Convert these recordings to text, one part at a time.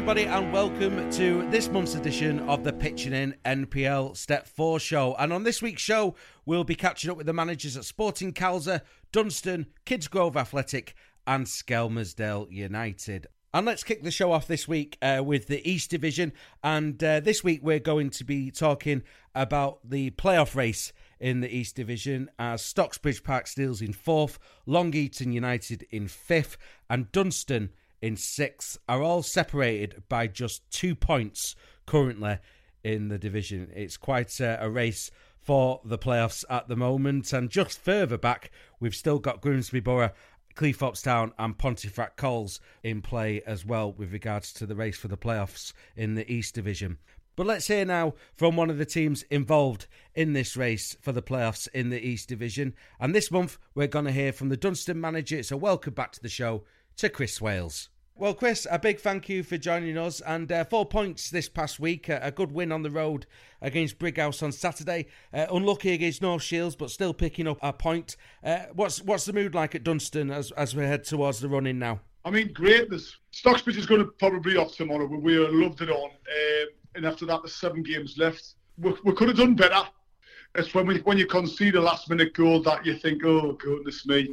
everybody, and welcome to this month's edition of the Pitching In NPL Step 4 show. And on this week's show, we'll be catching up with the managers at Sporting Calza, Dunston, Kidsgrove Athletic and Skelmersdale United. And let's kick the show off this week with the East Division. And this week we're going to be talking about the playoff race in the East Division, as Stocksbridge Park Steels in 4th, Long Eaton United in 5th and Dunston in 6th are all separated by just 2 points currently in the division. It's quite a race for the playoffs at the moment. And just further back, we've still got Grimsby Borough, Cleethorpes Town and Pontefract Coles in play as well with regards to the race for the playoffs in the East Division. But let's hear now from one of the teams involved in this race for the playoffs in the East Division. And this month, we're going to hear from the Dunston manager. So welcome back to the show to Chris Swales. Well, Chris, a big thank you for joining us. And 4 points this past week, a good win on the road against Brighouse on Saturday. Unlucky against North Shields, but still picking up a point. What's the mood like at Dunston as we head towards the run-in now? I mean, great. Stocksbridge is going to probably be off tomorrow, but we loved it on. And after that, there's 7 games left. We could have done better. It's when you concede a last-minute goal that you think, oh, goodness me.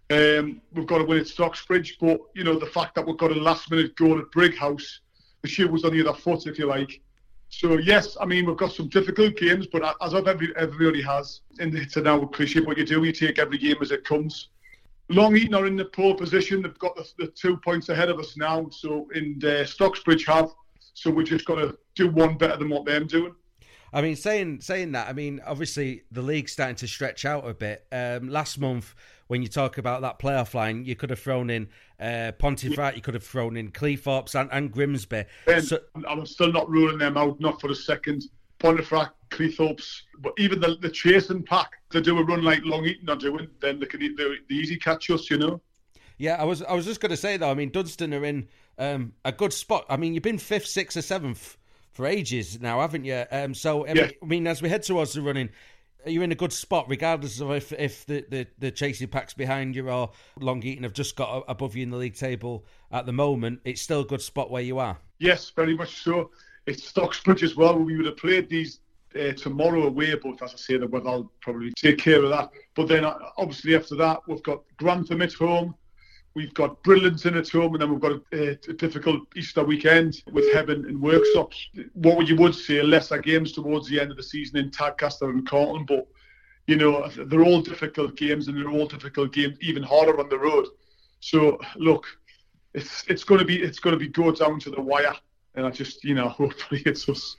We've got to win at Stocksbridge, but you know the fact that we've got a last-minute goal at Brighouse, the shoe was on the other foot, if you like. So yes, I mean we've got some difficult games, but as everybody has, and it's now appreciate what you do. You take every game as it comes. Long Eaton are in the pole position. They've got the 2 points ahead of us now. So Stocksbridge have. So we're just got to do one better than what they're doing. I mean, saying that, I mean, obviously the league's starting to stretch out a bit. Last month, when you talk about that playoff line, you could have thrown in Pontefract, you could have thrown in Cleethorpes and Grimsby. And I'm still not ruling them out, not for a second. Pontefract, Cleethorpes, but even the chasing pack, they do a run like Long Eaton are doing, then they can the easy catch us, you know. Yeah, I was just going to say though. I mean, Dunston are in a good spot. I mean, you've been 5th, 6th, or 7th for ages now, haven't you? So I mean, as we head towards the running, you're in a good spot, regardless of if the chasing pack's behind you or Long Eaton have just got above you in the league table at the moment. It's still a good spot where you are. Yes, very much so. It's Stocksbridge as well. We would have played these tomorrow away, but as I say, the weather will probably take care of that. But then obviously after that, we've got Grantham at home. We've got Bridlington at home, and then we've got a difficult Easter weekend with Heaven and Worksop. What you would say, lesser games towards the end of the season in Tadcaster and Cornwall, but you know they're all difficult games, and they're all difficult games, even harder on the road. So look, it's going to be go down to the wire, and I just hopefully it's us.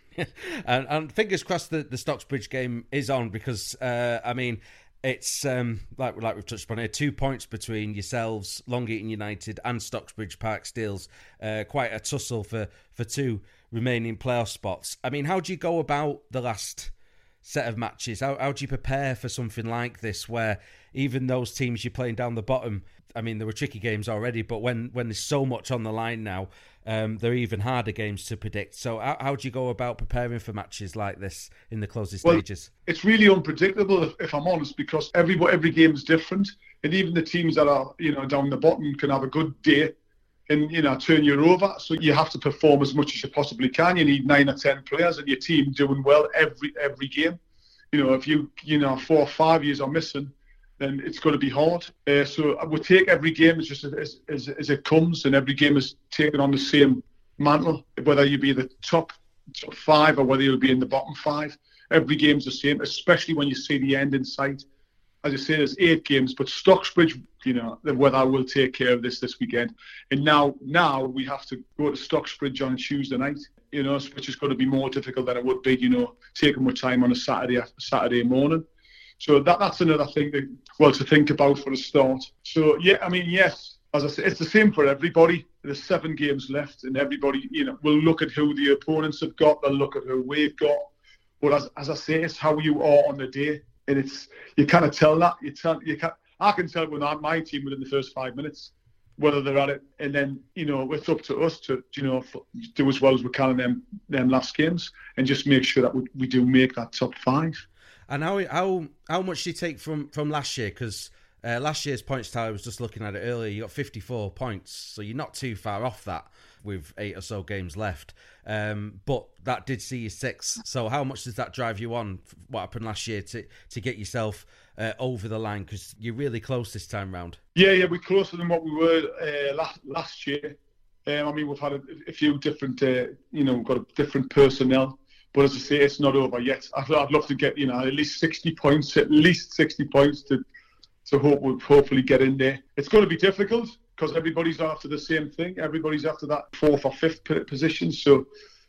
and fingers crossed that the Stocksbridge game is on, because I mean. It's like we've touched upon here, 2 points between yourselves, Long Eaton United and Stocksbridge Park Steels. Quite a tussle for 2 remaining playoff spots. I mean, how do you go about the last set of matches? How do you prepare for something like this, where even those teams you're playing down the bottom, I mean, there were tricky games already, but when there's so much on the line now, they're even harder games to predict. So how do you go about preparing for matches like this in the closing stages? It's really unpredictable, if I'm honest, because every game is different, and even the teams that are down the bottom can have a good day and turn you over. So you have to perform as much as you possibly can. You need 9 or 10 players and your team doing well every game. If 4 or 5 years are missing, then it's going to be hard. So we'll take every game as just as it comes, and every game is taken on the same mantle, whether you be the top 5 or whether you'll be in the bottom 5. Every game's the same, especially when you see the end in sight. As I say, there's 8 games, but Stocksbridge, the weather will take care of this weekend. And now we have to go to Stocksbridge on Tuesday night, which is going to be more difficult than it would be, taking more time on a Saturday morning. So that's another thing to think about for a start. So yeah, I mean, yes, as I say, it's the same for everybody. There's 7 games left, and everybody, will look at who the opponents have got. They'll look at who we've got. But as I say, it's how you are on the day, and you kind of tell that. I can tell when my team within the first 5 minutes whether they're at it, and then it's up to us to do as well as we can in them last games, and just make sure that we do make that top 5. And how much do you take from last year? Because last year's points tally, I was just looking at it earlier, you got 54 points, so you're not too far off that. with 8 or so games left. But that did see you 6. So how much does that drive you on, what happened last year, to get yourself over the line? Because you're really close this time round. Yeah, we're closer than what we were last year. We've had a few different, we've got different personnel. But as I say, it's not over yet. I'd love to get, at least 60 points, to hopefully get in there. It's going to be difficult because everybody's after the same thing. Everybody's after that 4th or 5th position. So,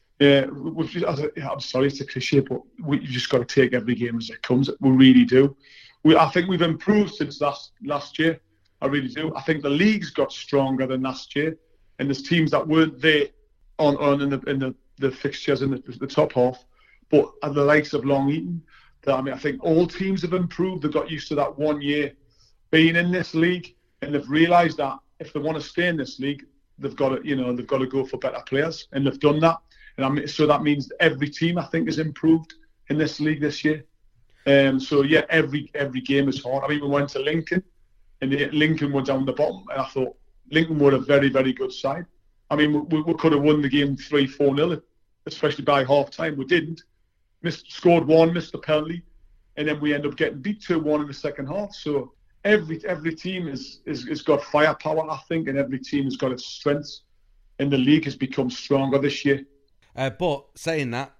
I'm sorry, it's a cliche, but you've just got to take every game as it comes. We really do. I think we've improved since last year. I really do. I think the league's got stronger than last year, and there's teams that weren't there in the fixtures in the top half, but at the likes of Long Eaton, I think all teams have improved. They've got used to that 1 year being in this league, and they've realised that if they want to stay in this league, they've got to go for better players, and they've done that. And so that means every team, I think, has improved in this league this year. Every game is hard. We went to Lincoln, and Lincoln were down the bottom, and I thought Lincoln were a very, very good side. We could have won the game 3-4-0, especially by half time. We didn't. Scored 1, missed the penalty, and then we end up getting beat 2-1 in the second half. So every team is got firepower, I think, and every team has got its strengths, and the league has become stronger this year. But saying that,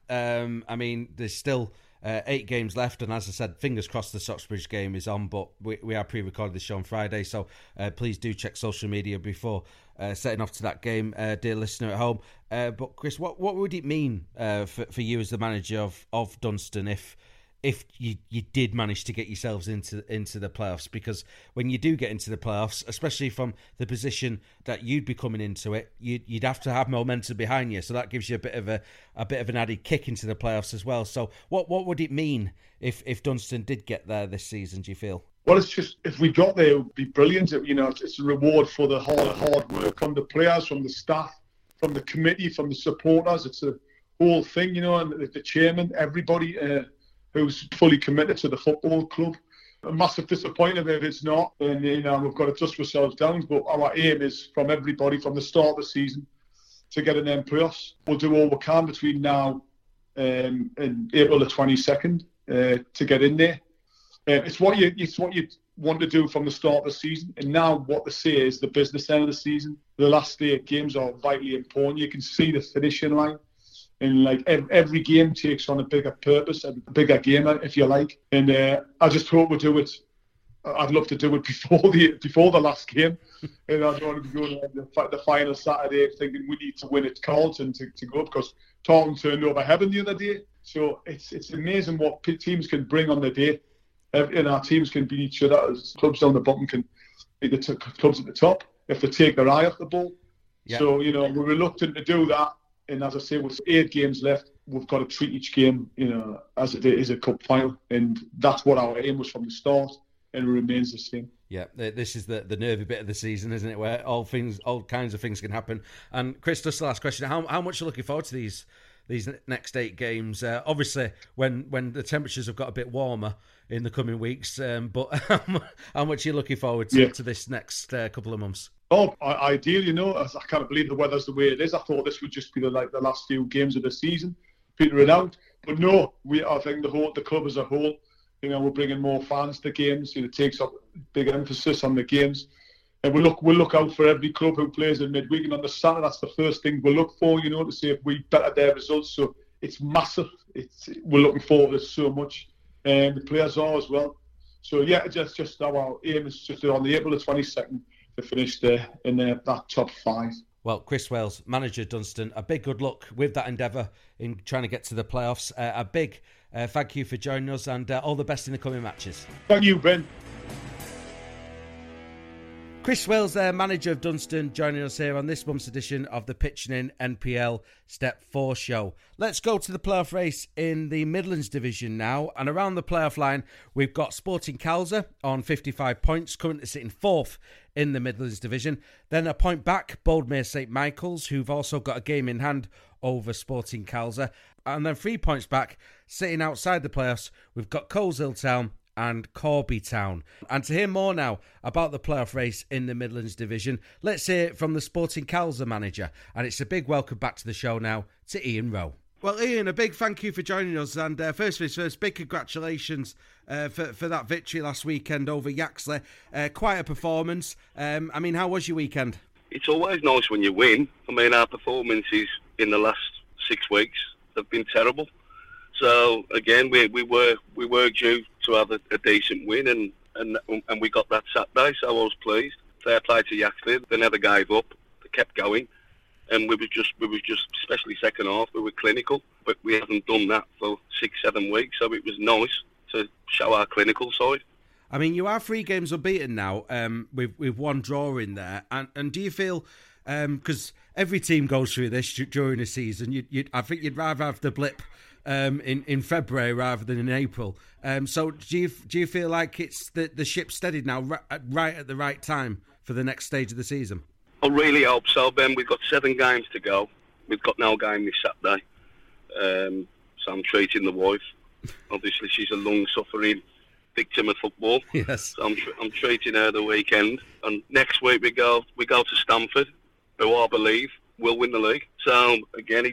there's still 8 games left, and as I said, fingers crossed the Stocksbridge game is on, but we are pre-recorded this show on Friday, so please do check social media before setting off to that game, dear listener at home. But Chris, what would it mean for you as the manager of Dunstan if you did manage to get yourselves into the playoffs? Because when you do get into the playoffs, especially from the position that you'd be coming into it, you'd have to have momentum behind you. So that gives you a bit of an added kick into the playoffs as well. So what would it mean if Dunstan did get there this season, do you feel? Well, it's just, if we got there, it would be brilliant. It's a reward for the hard work from the players, from the staff, from the committee, from the supporters. It's a whole thing, and the chairman, everybody who's fully committed to the football club. A massive disappointment if it's not, and we've got to dust ourselves down. But our aim is from everybody from the start of the season to get in them playoffs. We'll do all we can between now and April the 22nd to get in there. It's what you want to do from the start of the season, and now what they say is the business end of the season. The last 8 games are vitally important. You can see the finishing line. And every game takes on a bigger purpose, a bigger game, if you like. And I just hope we do it. I'd love to do it before the last game. And I don't want to be going on the final Saturday thinking we need to win at Carlton to go, because Carlton turned over heaven the other day. So it's amazing what teams can bring on the day. And our teams can beat each other. As clubs down the bottom can beat the clubs at the top if they take their eye off the ball. Yeah. So we're reluctant to do that. And as I say, with 8 games left, we've got to treat each game, as it is a cup final. And that's what our aim was from the start, and it remains the same. Yeah, this is the nervy bit of the season, isn't it, where all kinds of things can happen. And Chris, just the last question, how much are you looking forward to these next 8 games? Obviously, when the temperatures have got a bit warmer in the coming weeks, but how much are you looking forward to this next couple of months? Oh, ideally, I can't believe the weather's the way it is. I thought this would just be the last few games of the season, peter it out. But no, I think the club as a whole, we're bringing more fans to games. It takes up big emphasis on the games, and we'll look out for every club who plays in midweek. And on the Saturday, that's the first thing we'll look for, to see if we better their results. So it's massive. We're looking forward to so much, and the players are as well. So yeah, just our aim is just on the April the 22nd. To finish in that top 5. Well, Chris Wales, manager Dunstan, a big good luck with that endeavour in trying to get to the playoffs. A big thank you for joining us, and all the best in the coming matches. Thank you, Ben. Chris Wales, manager of Dunstan, joining us here on this month's edition of the Pitching In NPL Step 4 show. Let's go to the playoff race in the Midlands division now. And around the playoff line, we've got Sporting Calzer on 55 points, currently sitting 4th in the Midlands division. Then a point back, Boldmere St Michael's, who've also got a game in hand over Sporting Calzer. And then 3 points back, sitting outside the playoffs, we've got Coleshill Town and Corby Town. And to hear more now about the playoff race in the Midlands Division, let's hear it from the Sporting Calza manager. And it's a big welcome back to the show now to Ian Rowe. Well, Ian, a big thank you for joining us. And first things first, big congratulations for that victory last weekend over Yaxley. Quite a performance. How was your weekend? It's always nice when you win. Our performances in the last 6 weeks have been terrible. So again, we were due to have a decent win, and we got that Saturday. So I was pleased. Fair play to Yaxley. They never gave up. They kept going, and we was just especially second half, we were clinical. But we haven't done that for 6-7 weeks. So it was nice to show our clinical side. You are 3 games unbeaten now, with 1 draw in there. And do you feel, because every team goes through this during the season, I think you'd rather have the blip in February rather than in April. So do you feel like it's the ship's steadied now, right at the right time for the next stage of the season? I really hope so, Ben. We've got 7 games to go. We've got no game this Saturday. So I'm treating the wife. Obviously, she's a long-suffering victim of football. Yes. So I'm treating her the weekend, and next week we go to Stamford, who I believe will win the league. So again,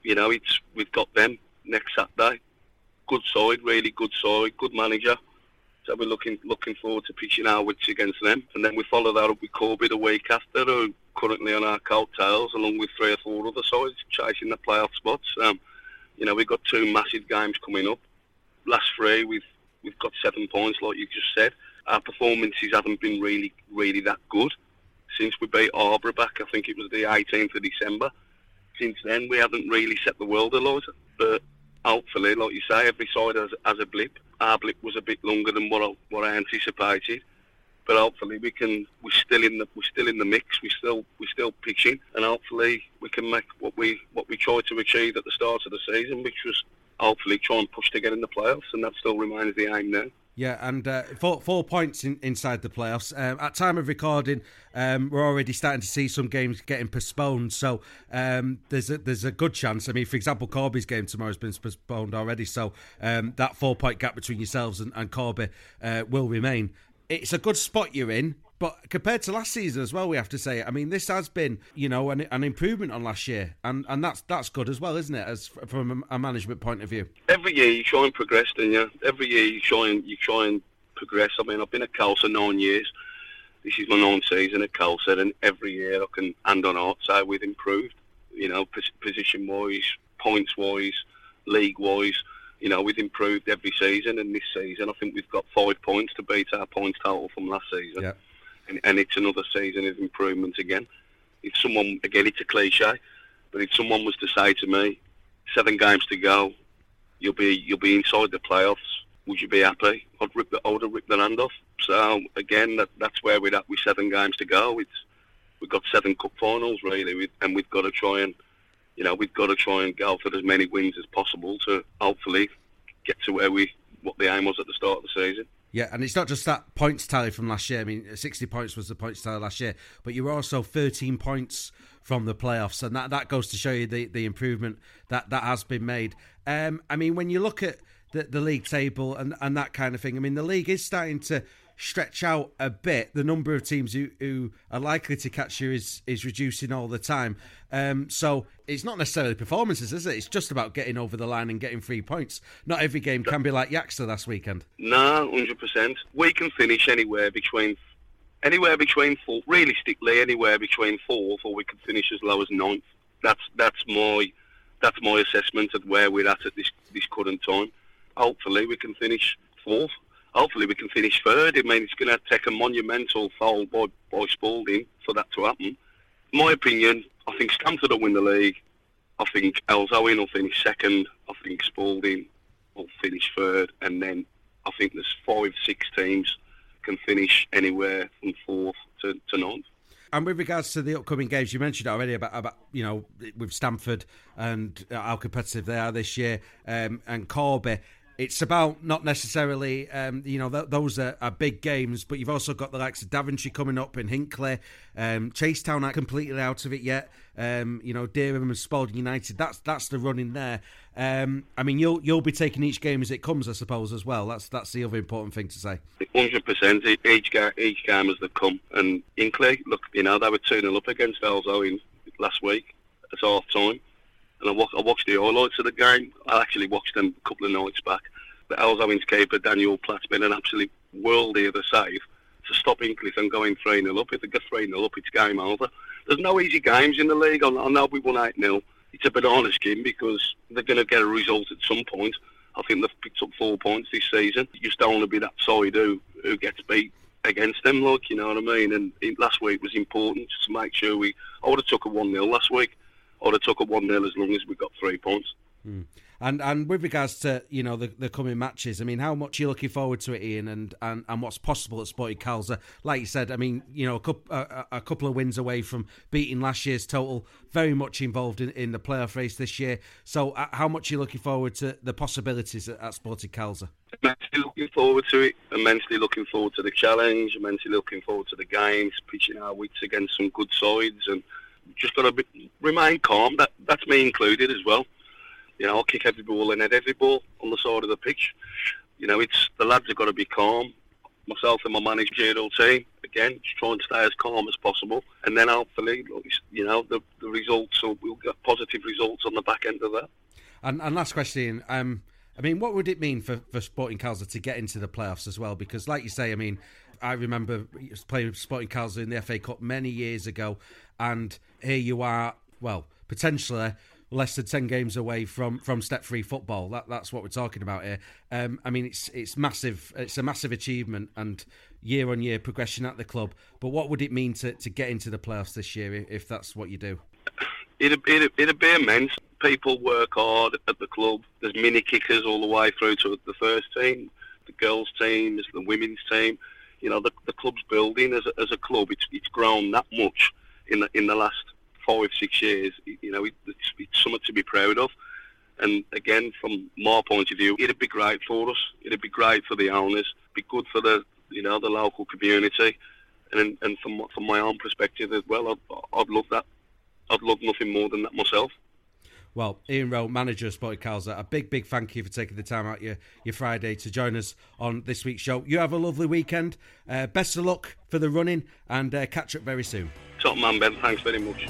we've got them next Saturday. Good side, really good side, good manager. So we're looking forward to pitching our wits against them, and then we follow that up with Corby the week after, who are currently on our coattails, along with 3 or 4 other sides chasing the playoff spots. We've got 2 massive games coming up. Last 3, we've got 7 points, like you just said. Our performances haven't been really, really that good since we beat Arborough back. I think it was the 18th of December. Since then, we haven't really set the world alight. But hopefully, like you say, every side has a blip. Our blip was a bit longer than what I anticipated. But hopefully, we're still in the mix. We're still pitching, and hopefully, we can make what we tried to achieve at the start of the season, which was hopefully try and push to get in the playoffs, and that still remains the aim now. Yeah, and 4 points inside the playoffs. At time of recording, we're already starting to see some games getting postponed. So there's a good chance. For example, Corby's game tomorrow has been postponed already. So that 4-point gap between yourselves and Corby will remain. It's a good spot you're in. But compared to last season as well, we have to say, this has been, an improvement on last year, and that's good as well, isn't it? As from a management point of view. Every year you try and progress, don't you? Every year you try and progress. I've been at Calza 9 years. This is my 9th season at Calza, and every year I can hand on heart say we've improved. Position wise, points wise, league wise. We've improved every season, and this season I think we've got 5 points to beat our points total from last season. Yeah. And it's another season of improvement again. If someone, again, it's a cliche, but if someone was to say to me, 7 games to go, you'll be inside the playoffs, would you be happy? I would have ripped their hand off. So again, that's where we're at with 7 games to go. We've got 7 cup finals really, and we've got to try and go for as many wins as possible to hopefully get to what the aim was at the start of the season. Yeah, and it's not just that points tally from last year. 60 points was the points tally last year, but you were also 13 points from the playoffs, and that goes to show you the improvement that has been made. When you look at the league table and that kind of thing, the league is starting to stretch out a bit. The number of teams who are likely to catch you is reducing all the time. So it's not necessarily performances, is it? It's just about getting over the line and getting 3 points. Not every game can be like Yaxley last weekend. No, 100%. We can finish anywhere between 4th, realistically anywhere between 4th, or we can finish as low as 9th. That's my assessment of where we're at this current time. Hopefully we can finish 4th. Hopefully we can finish 3rd. It's going to take a monumental foul by Spalding for that to happen. In my opinion, I think Stamford will win the league. I think Elzowen will finish 2nd. I think Spalding will finish 3rd. And then I think there's 5-6 teams can finish anywhere from 4th to 9th. And with regards to the upcoming games, you mentioned already about with Stamford and how competitive they are this year, and Corby. it's about not necessarily, those are big games, but you've also got the likes of Daventry coming up in Hinckley. Chasetown aren't completely out of it yet. Dereham and Spalding United, that's the run in there. You'll be taking each game as it comes, I suppose, as well. That's the other important thing to say. 100%. Each game as they come. And Hinckley, look, they were 2-0 up against Elzo last week at half time. And I watched the highlights of the game. I actually watched them a couple of nights back. The Elzo's keeper, Daniel Platt's been an absolute worldie of the save to stop Hinckley from going 3-0 up. If they get 3-0 up, it's game over. There's no easy games in the league. I know we won 8-0. It's a banana skin because they're going to get a result at some point. I think they've picked up 4 points this season. You just don't want to be that side who gets beat against them, you know what I mean? And last week was important to make sure I would have took a 1-0 last week. I would have took a 1-0 as long as we got 3 points. And with regards to the coming matches, how much are you looking forward to it, Ian, and what's possible at Sporting Calzer? Like you said, a couple of wins away from beating last year's total, very much involved in the playoff race this year. So how much are you looking forward to the possibilities at Sporting Calzer? Immensely looking forward to it, immensely looking forward to the challenge, immensely looking forward to the games, pitching our wits against some good sides, and just got to remain calm. That's me included as well. I'll kick every ball and head every ball on the side of the pitch. It's the lads have got to be calm. Myself and my managerial team, again, just try and stay as calm as possible. And then hopefully, the results, or we'll get positive results on the back end of that. And last question, what would it mean for Sporting Calzer to get into the playoffs as well? Because like you say, I remember playing Sporting Calzer in the FA Cup many years ago, and here you are, potentially less than 10 games away from step-free football. That's what we're talking about here. It's massive. It's a massive achievement and year-on-year progression at the club. But what would it mean to get into the playoffs this year if that's what you do? It'd be immense. People work hard at the club. There's mini kickers all the way through to the first team, the girls' team, the women's team. The club's building as a club. It's grown that much in the last 5-6 years. It's something to be proud of. And again, from my point of view, it'd be great for us. It'd be great for the owners. It'd be good for the local community. And from my own perspective as well, I'd love that. I'd love nothing more than that myself. Well, Ian Rowe, manager of Sporting Calzer, a big thank you for taking the time out your Friday to join us on this week's show. You have a lovely weekend. Best of luck for the running, and catch up very soon. Top man, Ben. Thanks very much.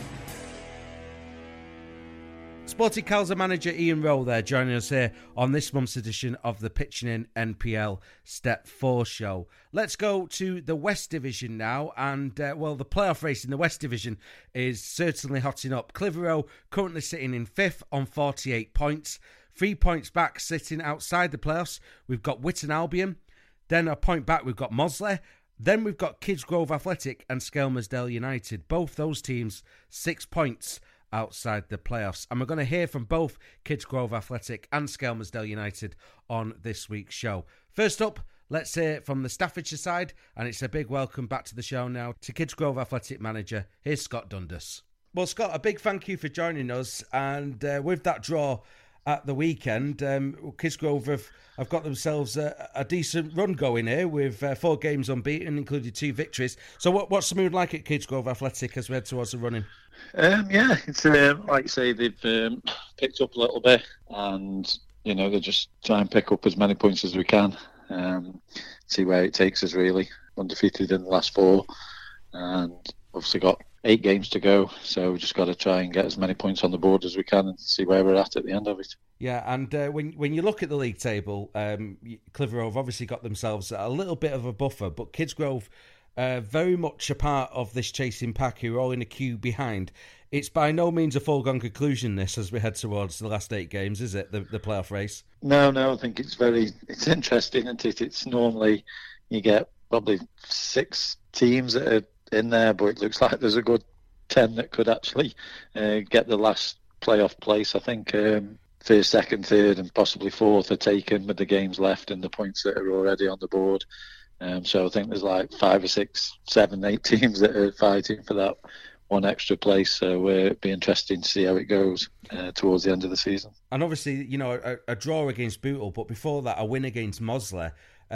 Sporting Calzer manager Ian Rowe there joining us here on this month's edition of the Pitching In NPL Step 4 show. Let's go to the West Division now, and the playoff race in the West Division is certainly hotting up. Clitheroe currently sitting in 5th on 48 points. 3 points back sitting outside the playoffs. We've got Witton Albion. Then a point back we've got Mosley. Then we've got Kidsgrove Athletic and Skelmersdale United. Both those teams 6 points outside the playoffs. And we're going to hear from both Kidsgrove Athletic and Skelmersdale United on this week's show. First up, let's hear from the Staffordshire side, and it's a big welcome back to the show now to Kidsgrove Athletic manager, here's Scott Dundas. Well, Scott, a big thank you for joining us, and with that draw at the weekend, Kidsgrove have got themselves a decent run going here with 4 games unbeaten, including 2 victories. So what's the mood like at Kidsgrove Athletic as we head towards the running? It's like you say, they've picked up a little bit, and they just try and pick up as many points as we can. See where it takes us, really. Undefeated in the last 4, and obviously got 8 games to go, so we just got to try and get as many points on the board as we can and see where we're at the end of it. Yeah, and when you look at the league table, Clitheroe have obviously got themselves a little bit of a buffer, but Kidsgrove very much a part of this chasing pack who are all in a queue behind. It's by no means a foregone conclusion, this, as we head towards the last 8 games, is it, the playoff race? No, I think it's interesting, isn't it? It's normally, you get probably 6 teams that are in there, but it looks like there's a good 10 that could actually get the last playoff place. I think first, second, third and possibly fourth are taken with the games left and the points that are already on the board. So I think there's like 5 or 6, 7, 8 teams that are fighting for that one extra place. So it'll be interesting to see how it goes towards the end of the season. And obviously, a draw against Bootle, but before that, a win against Mosley.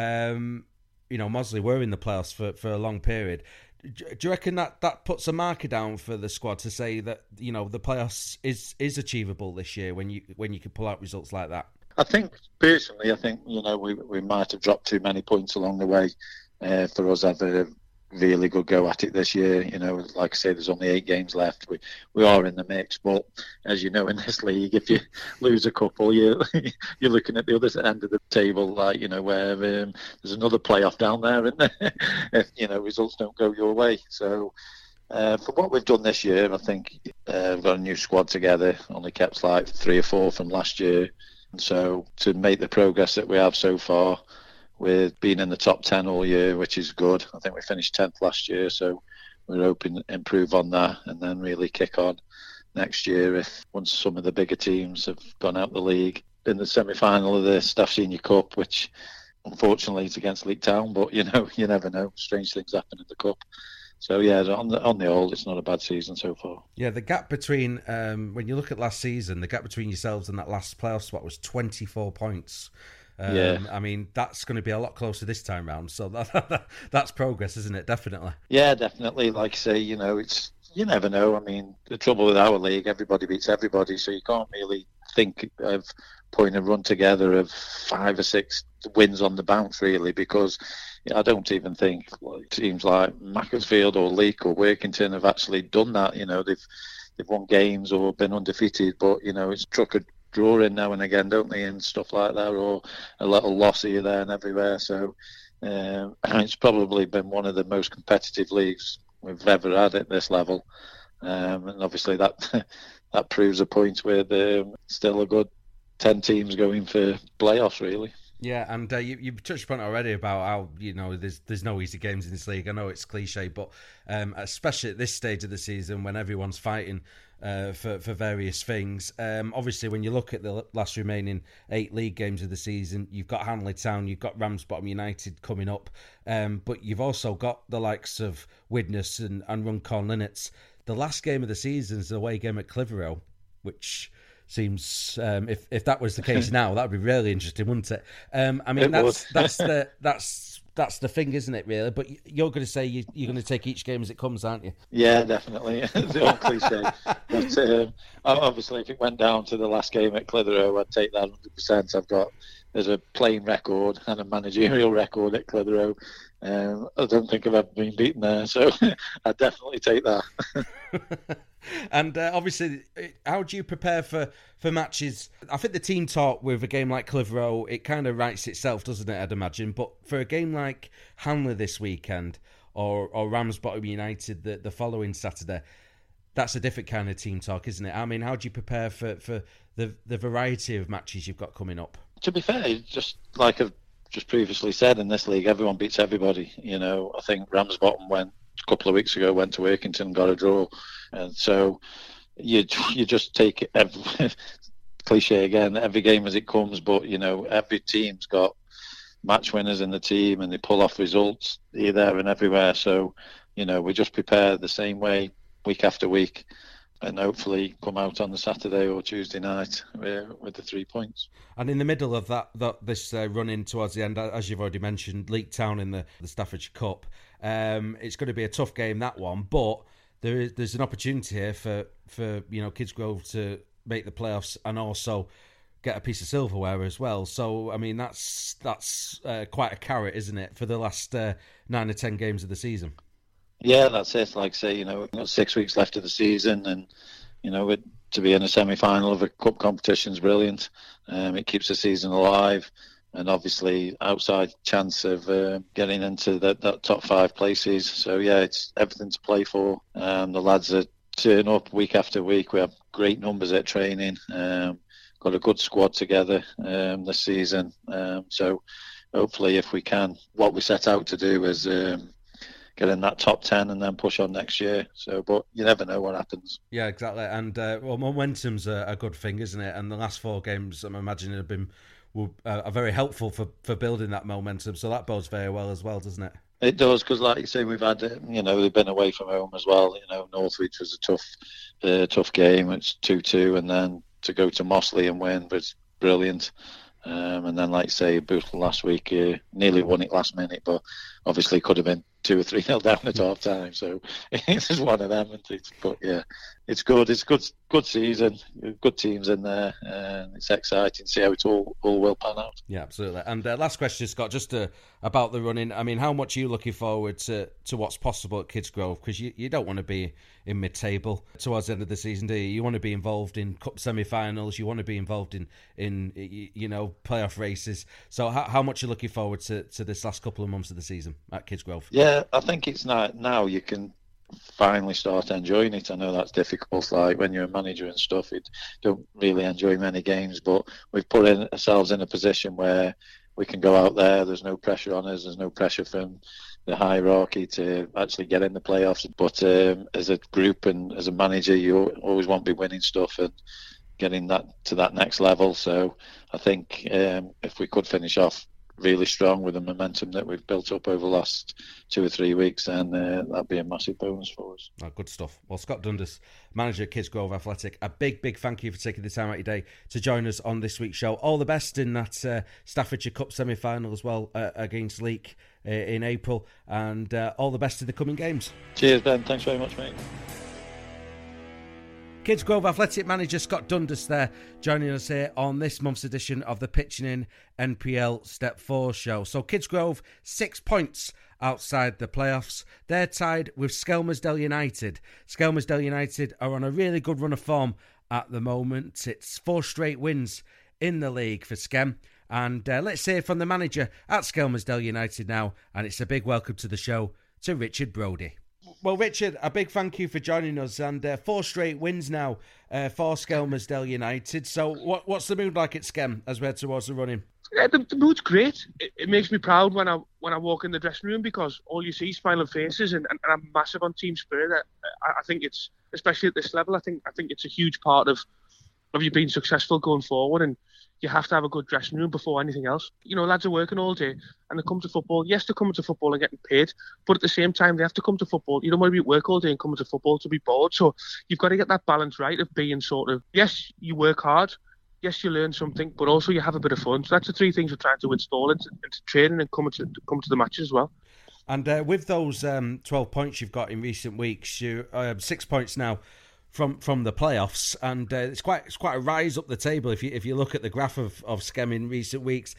Mosley were in the playoffs for a long period. Do you reckon that puts a marker down for the squad to say that the playoffs is achievable this year when you can pull out results like that? I think personally, we might have dropped too many points along the way for us to have a really good go at it this year. Like I say, there's only 8 games left. We are in the mix, but as you know, in this league, if you lose a couple, you're looking at the other end of the table, where there's another playoff down there, isn't there? If results don't go your way. So for what we've done this year, I think we've got a new squad together. Only kept like 3 or 4 from last year, and so to make the progress that we have so far, with being in the top 10 all year, which is good. I think we finished 10th last year, so we're hoping to improve on that and then really kick on next year once some of the bigger teams have gone out the league. In the semi-final of the Staff Senior Cup, which unfortunately is against Leek Town, but you never know. Strange things happen in the Cup. So yeah, on the whole, it's not a bad season so far. Yeah, the gap between, when you look at last season, the gap between yourselves and that last playoff spot was 24 points. I mean, that's going to be a lot closer this time round. So that's progress, isn't it? Definitely. Yeah, definitely. Like I say, it's you never know. I mean, the trouble with our league, everybody beats everybody, so you can't really think of putting a run together of 5 or 6 wins on the bounce, really, because I don't even think teams like Macclesfield or Leek or Workington have actually done that. They've won games or been undefeated, but it's truck a draw in now and again, don't they, and stuff like that, or a little loss here, there and everywhere. So it's probably been one of the most competitive leagues we've ever had at this level, and obviously that proves a point with still a good 10 teams going for playoffs, really. Yeah, and you've touched upon it already about how there's no easy games in this league. I know it's cliche, but especially at this stage of the season when everyone's fighting for various things. Obviously, when you look at the last remaining 8 league games of the season, you've got Hanley Town, you've got Ramsbottom United coming up, but you've also got the likes of Widnes and Runcorn Linnets. The last game of the season is the away game at Clitheroe, which seems if that was the case now, that'd be really interesting, wouldn't it? I mean, that's the thing, isn't it? Really, but you're going to say you're going to take each game as it comes, aren't you? Yeah, definitely. The old cliche. But obviously, if it went down to the last game at Clitheroe, I'd take that 100%. There's a playing record and a managerial record at Clitheroe. I don't think I've ever been beaten there, so I'd definitely take that. And obviously, how do you prepare for matches? I think the team talk with a game like Clitheroe, it kind of writes itself, doesn't it, I'd imagine? But for a game like Hanley this weekend, or Ramsbottom United the following Saturday, that's a different kind of team talk, isn't it? I mean, how do you prepare for the variety of matches you've got coming up? To be fair, just like I've just previously said, in this league, everyone beats everybody. I think Ramsbottom a couple of weeks ago went to Workington and got a draw, and so you just take it cliche again, every game as it comes. But every team's got match winners in the team, and they pull off results here, there, and everywhere. So we just prepare the same way week after week, and hopefully come out on the Saturday or Tuesday night with the 3 points. And in the middle of this run in towards the end, as you've already mentioned, Leek Town in the Staffordshire Cup. It's going to be a tough game, that one, but there's an opportunity here for Kidsgrove to make the playoffs and also get a piece of silverware as well. So I mean, that's quite a carrot, isn't it, for the last 9 or 10 games of the season? Yeah, that's it. Like I say, we've got 6 weeks left of the season, and to be in a semi-final of a cup competition is brilliant. It keeps the season alive, and obviously outside chance of getting into that top 5 places. So yeah, it's everything to play for. The lads are turn up week after week. We have great numbers at training. Got a good squad together this season. So hopefully, if we can, what we set out to do is get in that top 10 and then push on next year. So, but you never know what happens. Yeah, exactly. And momentum's a good thing, isn't it? And the last 4 games, I'm imagining, have been are very helpful for building that momentum. So that bodes very well as well, doesn't it? It does, because like you say, we've had, they've been away from home as well. Northwich was a tough game. It's 2-2, and then to go to Mossley and win was brilliant. And then, like you say, Bootle last week, nearly won it last minute, but obviously could have been 2 or 3-0 down at half time. So it's just one of them, isn't it? But yeah, it's good. It's good season. Good teams in there, and it's exciting to see how it all will pan out. Yeah, absolutely. And last question, Scott, just about the running. I mean, how much are you looking forward to what's possible at Kidsgrove? Because you don't want to be in mid-table towards the end of the season, do you? You want to be involved in cup semi-finals. You want to be involved in playoff races. So how much are you looking forward to this last couple of months of the season at Kidsgrove? Yeah, I think it's now you can finally start enjoying it. I know that's difficult, like when you're a manager and stuff, you don't really enjoy many games, but we've put ourselves in a position where we can go out there. There's no pressure on us. There's no pressure from the hierarchy to actually get in the playoffs. But as a group and as a manager, you always want to be winning stuff and getting that to that next level. So I think if we could finish off really strong with the momentum that we've built up over the last 2 or 3 weeks, then that'd be a massive bonus for us. Oh, good stuff. Well, Scott Dundas, manager at Kidsgrove Athletic, a big thank you for taking the time out of your day to join us on this week's show. All the best in that Staffordshire Cup semi-final as well against Leek in April, and all the best in the coming games. Cheers, Ben. Thanks very much, mate. Kidsgrove Athletic manager Scott Dundas there, joining us here on this month's edition of the Pitching In NPL Step 4 show. So Kidsgrove, 6 points outside the playoffs. They're tied with Skelmersdale United. Skelmersdale United are on a really good run of form at the moment. It's 4 straight wins in the league for Skem. And let's hear from the manager at Skelmersdale United now. And it's a big welcome to the show to Richard Brodie. Well, Richard, a big thank you for joining us, and 4 straight wins now for Skelmersdale United. So what's the mood like at Skem as we head towards the running? Yeah, the mood's great. It makes me proud when I walk in the dressing room, because all you see is smiling faces, and I'm massive on team spirit. I think it's, especially at this level, I think it's a huge part of you being successful going forward, and you have to have a good dressing room before anything else. Lads are working all day and they come to football. Yes, they're coming to football and getting paid, but at the same time, they have to come to football. You don't want to be at work all day and coming to football to be bored. So you've got to get that balance right of being sort of, yes, you work hard, yes, you learn something, but also you have a bit of fun. So that's the 3 things we're trying to install into training and come to the matches as well. And with those 12 points you've got in recent weeks, you 6 points now from the playoffs, and it's quite a rise up the table if you look at the graph of Skem in recent weeks.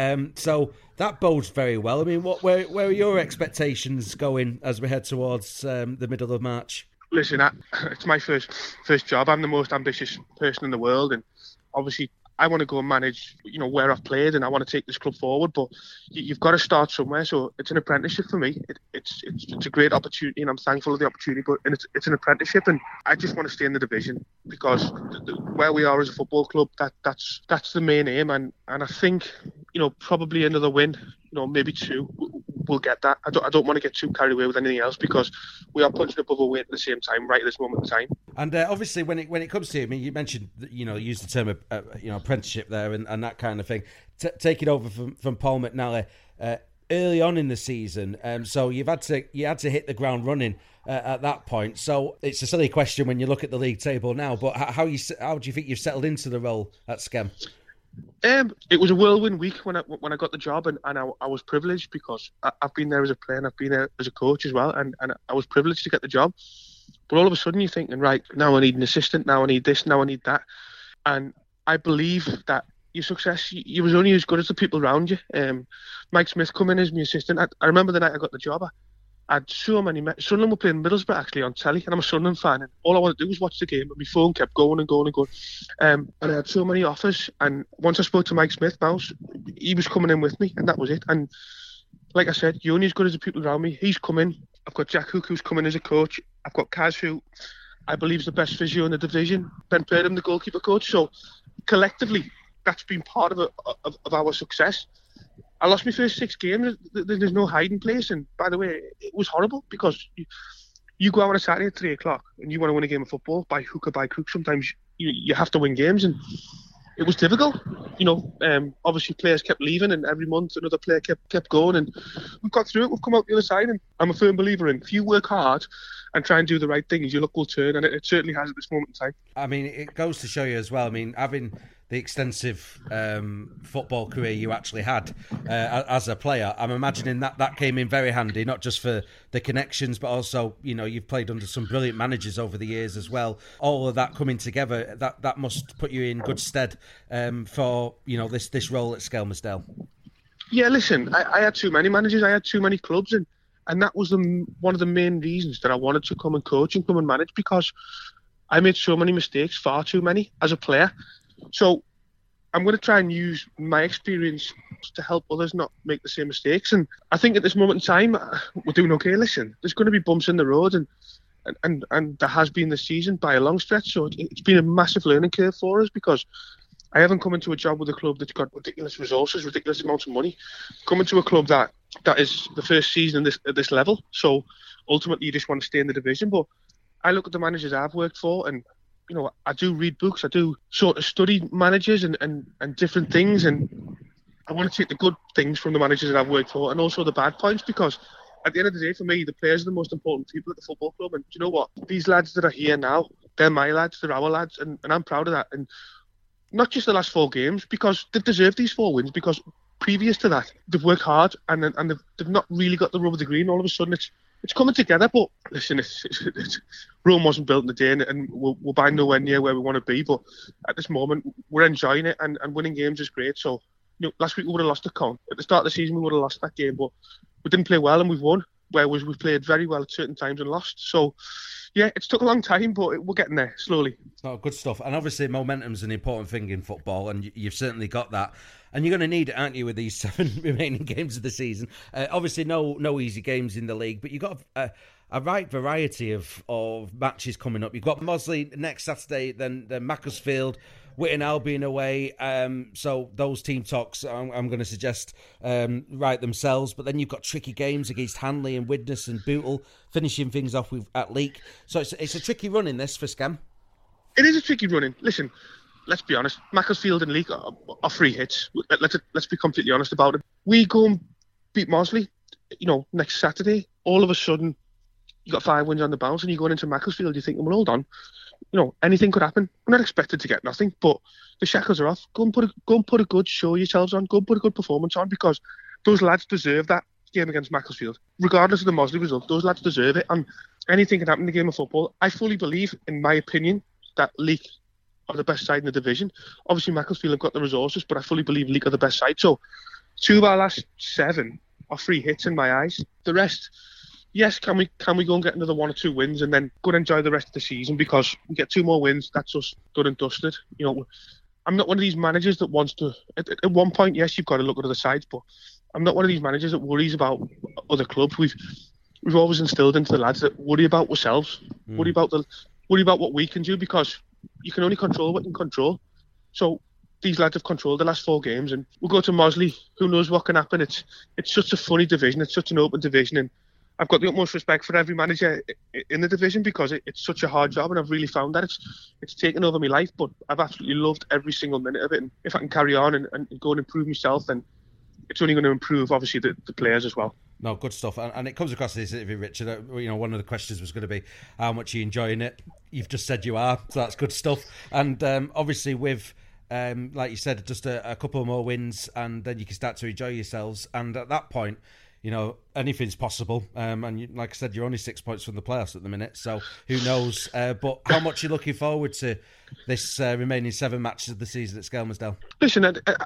So that bodes very well. I mean, where are your expectations going as we head towards the middle of March? Listen, it's my first job. I'm the most ambitious person in the world, and obviously I want to go and manage, where I've played, and I want to take this club forward. But you've got to start somewhere. So it's an apprenticeship for me. It's a great opportunity, and I'm thankful for the opportunity. But it's an apprenticeship, and I just want to stay in the division, because where we are as a football club, that's the main aim. And I think, probably another win, maybe 2, we'll get that. I don't want to get too carried away with anything else, because we are punching above our weight at the same time, right at this moment in time. And obviously, when it comes to, I mean, you mentioned, use the term apprenticeship there and that kind of thing. Taking over from Paul McNally early on in the season, so you had to hit the ground running at that point. So it's a silly question when you look at the league table now, but how do you think you've settled into the role at Skem? It was a whirlwind week when I got the job, and I was privileged, because I've been there as a player and I've been there as a coach as well, and I was privileged to get the job. But all of a sudden you're thinking, right, now I need an assistant, now I need this, now I need that. And I believe that your success, you was only as good as the people around you. Mike Smith come in as my assistant. I remember the night I got the job, I had so many. Sunderland were playing Middlesbrough actually on telly, and I'm a Sunderland fan, and all I wanted to do was watch the game, and my phone kept going and going and going. And I had so many offers, and once I spoke to Mike Smith, Mouse, he was coming in with me, and that was it. And like I said, you're only as good as the people around me. He's come in. I've got Jack Hook, who's coming as a coach. I've got Kaz, who I believe is the best physio in the division. Ben Purdom, the goalkeeper coach. So collectively, that's been part of our success. I lost my first 6 games. There's no hiding place. And by the way, it was horrible, because you go out on a Saturday at 3 o'clock and you want to win a game of football by hook or by crook. Sometimes you have to win games. And it was difficult. Obviously players kept leaving, and every month another player kept going, and we've got through it. We've come out the other side, and I'm a firm believer in if you work hard and try and do the right things, your luck will turn, and it certainly has at this moment in time. I mean, it goes to show you as well. I mean, having the extensive football career you actually had as a player, I'm imagining that came in very handy, not just for the connections, but also, you've played under some brilliant managers over the years as well. All of that coming together, that must put you in good stead for, this role at Skelmersdale. Yeah, listen, I had too many managers, I had too many clubs, and that was one of the main reasons that I wanted to come and coach and come and manage, because I made so many mistakes, far too many, as a player. So I'm going to try and use my experience to help others not make the same mistakes. And I think at this moment in time, we're doing okay. Listen, there's going to be bumps in the road, and there has been this season by a long stretch. So it's been a massive learning curve for us, because I haven't come into a job with a club that's got ridiculous resources, ridiculous amounts of money. Coming to a club that is the first season at this level. So ultimately, you just want to stay in the division. But I look at the managers I've worked for, and I do read books, I do sort of study managers and different things, and I want to take the good things from the managers that I've worked for and also the bad points, because at the end of the day, for me, the players are the most important people at the football club. And do you know what? These lads that are here now, they're my lads, they're our lads, and I'm proud of that. And not just the last 4 games, because they've deserved these 4 wins, because previous to that, they've worked hard and they've not really got the rub of the green. All of a sudden, it's coming together. But listen, Rome wasn't built in a day, and we're by nowhere near where we want to be. But at this moment, we're enjoying it, and winning games is great. So, last week we would have lost the count. At the start of the season, we would have lost that game, but we didn't play well and we've won. Whereas we've played very well at certain times and lost. So, yeah, it's took a long time, but we're getting there slowly. Oh, good stuff. And obviously, momentum's an important thing in football, and you've certainly got that. And you're going to need it, aren't you, with these 7 remaining games of the season? Obviously, no easy games in the league, but you've got a right variety of matches coming up. You've got Mosley next Saturday, then Macclesfield, Witton Albion away. So those team talks, I'm going to suggest, write themselves. But then you've got tricky games against Hanley and Widnes and Bootle, finishing things off at Leek. So it's a tricky run in this for Scam. It is a tricky running. Listen, let's be honest. Macclesfield and Leek are free hits. Let's be completely honest about it. We go and beat Mosley, next Saturday. All of a sudden, you got 5 wins on the bounce, and you're going into Macclesfield. You're thinking, well, hold on. Anything could happen. We're not expected to get nothing, but the shackles are off. Go and put a good show yourselves on. Go and put a good performance on, because those lads deserve that game against Macclesfield. Regardless of the Mosley result, those lads deserve it, and anything can happen in the game of football. I fully believe, in my opinion, that Leek are the best side in the division. Obviously, Macclesfield have got the resources, but I fully believe Leek are the best side. So 2 of our last 7 are free hits in my eyes. The rest, yes, can we go and get another 1 or 2 wins and then go and enjoy the rest of the season, because we get 2 more wins, that's us done and dusted. I'm not one of these managers that wants to. At one point, yes, you've got to look at other sides, but I'm not one of these managers that worries about other clubs. We've always instilled into the lads that worry about ourselves, worry about what we can do, because you can only control what you can control. So these lads have controlled the last 4 games, and we'll go to Mosley. Who knows what can happen? It's such a funny division. It's such an open division, and I've got the utmost respect for every manager in the division, because it's such a hard job, and I've really found that it's taken over my life. But I've absolutely loved every single minute of it, and if I can carry on and go and improve myself, then it's only going to improve, obviously, the players as well. No, good stuff. And it comes across this interview, Richard. One of the questions was going to be how much are you enjoying it? You've just said you are, so that's good stuff. And obviously with, like you said, just a couple more wins, and then you can start to enjoy yourselves. And at that point, anything's possible. And like I said, you're only 6 points from the playoffs at the minute, so who knows? But how much are you looking forward to this remaining 7 matches of the season at Skelmersdale? Listen,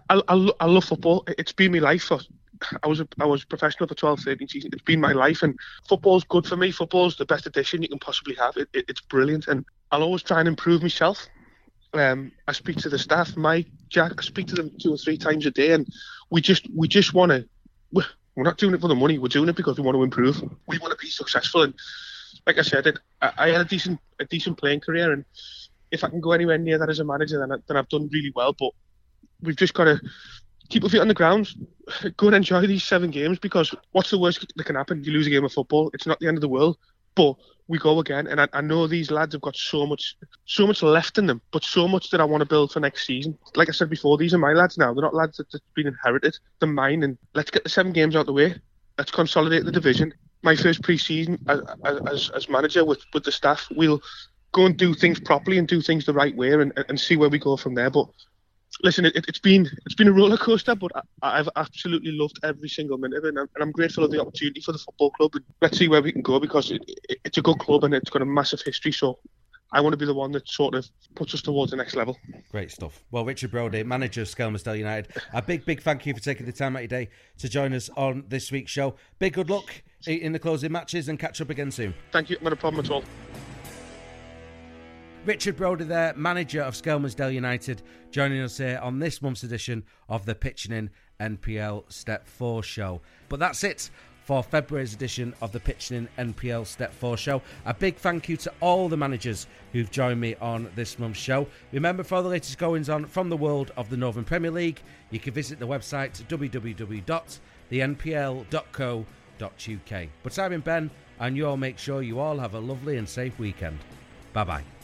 I love football. It's been my life. I was professional for 12, 13 seasons. It's been my life, and football's good for me. Football's the best addition you can possibly have. It's brilliant, and I'll always try and improve myself. I speak to the staff, Jack. I speak to them 2 or 3 times a day, and we just want to. We're not doing it for the money. We're doing it because we want to improve. We want to be successful, and like I said, I had a decent playing career, and if I can go anywhere near that as a manager, then I've done really well. But we've just got to keep our feet on the ground, go and enjoy these 7 games, because what's the worst that can happen? You lose a game of football. It's not the end of the world. But we go again, and I know these lads have got so much left in them, but so much that I want to build for next season. Like I said before, these are my lads now. They're not lads that's been inherited. They're mine, and let's get the 7 games out of the way. Let's consolidate the division. My first pre-season as manager with the staff, we'll go and do things properly and do things the right way, and see where we go from there. But listen, it's been a roller coaster, but I've absolutely loved every single minute of it, and I'm grateful of the opportunity for the football club. And let's see where we can go, because it's a good club and it's got a massive history. So I want to be the one that sort of puts us towards the next level. Great stuff. Well, Richard Brodie, manager of Skelmersdale United, a big thank you for taking the time out of your day to join us on this week's show. Big good luck in the closing matches, and catch up again soon. Thank you. Not a problem at all. Richard Brodie there, manager of Skelmersdale United, joining us here on this month's edition of the Pitching In NPL Step 4 show. But that's it for February's edition of the Pitching In NPL Step 4 show. A big thank you to all the managers who've joined me on this month's show. Remember, for all the latest goings on from the world of the Northern Premier League, you can visit the website www.thenpl.co.uk. But I've been Ben, and you all make sure you all have a lovely and safe weekend. Bye-bye.